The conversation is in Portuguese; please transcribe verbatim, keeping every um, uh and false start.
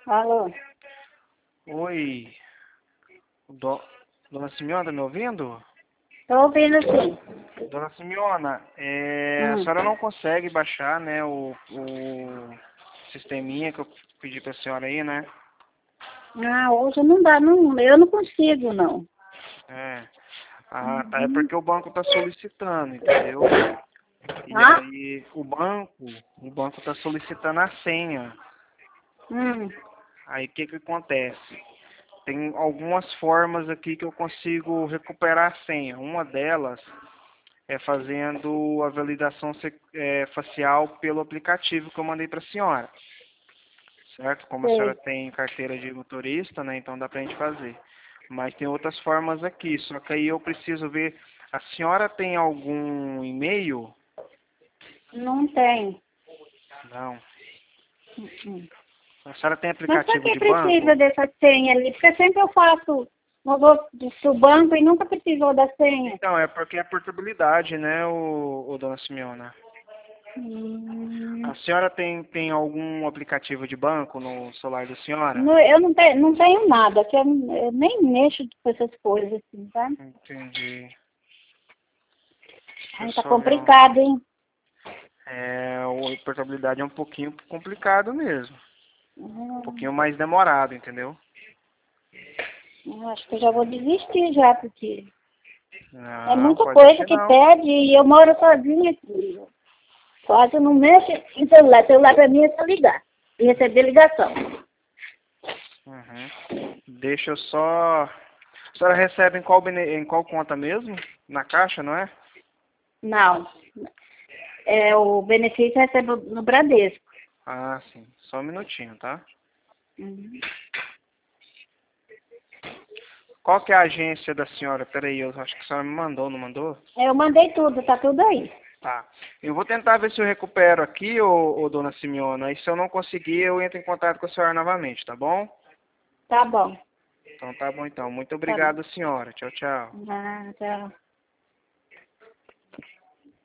Alô? Oi, do, dona Simeona, tá me ouvindo? Tô ouvindo sim. Dona Simeona, é, a Hum. senhora não consegue baixar, né, o, o sisteminha que eu pedi pra senhora aí, né? Ah, hoje não dá, não, eu não consigo, não. É, ah, tá, é Uhum. porque o banco tá solicitando, entendeu? E Ah? aí o banco, o banco tá solicitando a senha. Hum. Aí o que que acontece? Tem algumas formas aqui que eu consigo recuperar a senha. Uma delas é fazendo a validação se- é, facial pelo aplicativo que eu mandei para a senhora, certo? Como a senhora Sei. tem carteira de motorista, né? Então dá para a gente fazer. Mas tem outras formas aqui, só que aí eu preciso ver. A senhora tem algum e-mail? Não tem. Não. Uhum. A senhora tem Mas pra aplicativo que de precisa banco? dessa senha ali? Porque sempre eu faço, eu vou do banco e nunca precisou da senha. Então, é porque é portabilidade, né, o, o dona Simeona? Hum. A senhora tem, tem algum aplicativo de banco no celular da senhora? Não, eu não tenho, não tenho nada, que eu, eu nem mexo com essas coisas assim, tá? Entendi. Deixa eu Aí tá só ver. um- complicado, hein? É, o portabilidade é um pouquinho complicado mesmo. Um Hum. pouquinho mais demorado, entendeu? Eu acho que eu já vou desistir já, porque é Não, muita pode coisa desistir que não. pede e eu moro sozinha aqui. Quase não mexo em celular. Celular para mim é só ligar e receber ligação. Uhum. Deixa eu só. A senhora recebe em qual, bene- em qual conta mesmo? Na caixa, não é? Não. É, o benefício recebe no Bradesco. Ah, sim. Só um minutinho, tá? Uhum. Qual que é a agência da senhora? Peraí, eu acho que a senhora me mandou, não mandou? Eu mandei tudo, tá tudo aí. Tá. Eu vou tentar ver se eu recupero aqui, ô, ô dona Simeona. E se eu não conseguir, eu entro em contato com a senhora novamente, tá bom? Tá bom. Então tá bom então. Muito Tá bom. obrigado, senhora. Tchau, tchau. Ah, tchau.